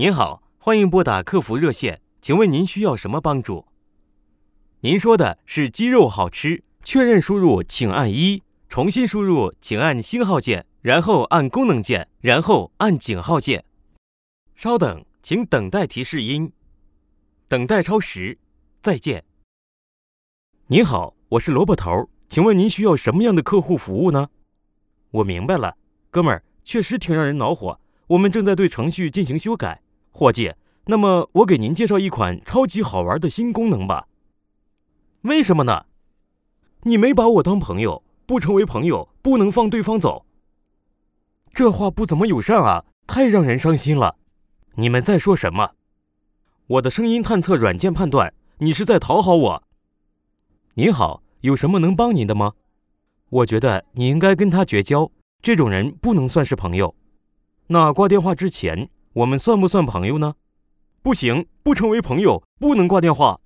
您好，欢迎拨打客服热线，请问您需要什么帮助？您说的是鸡肉好吃，确认输入请按1，重新输入请按星号键，然后按功能键，然后按井号键。稍等，请等待提示音。等待超时，再见。您好，我是萝卜头，请问您需要什么样的客户服务呢？我明白了，哥们儿，确实挺让人恼火，我们正在对程序进行修改。伙计，那么我给您介绍一款超级好玩的新功能吧。为什么呢？你没把我当朋友，不成为朋友，不能放对方走。这话不怎么友善啊，太让人伤心了。你们在说什么？我的声音探测软件判断你是在讨好我。您好，有什么能帮您的吗？我觉得你应该跟他绝交，这种人不能算是朋友。那挂电话之前，我们算不算朋友呢？不行，不成为朋友，不能挂电话。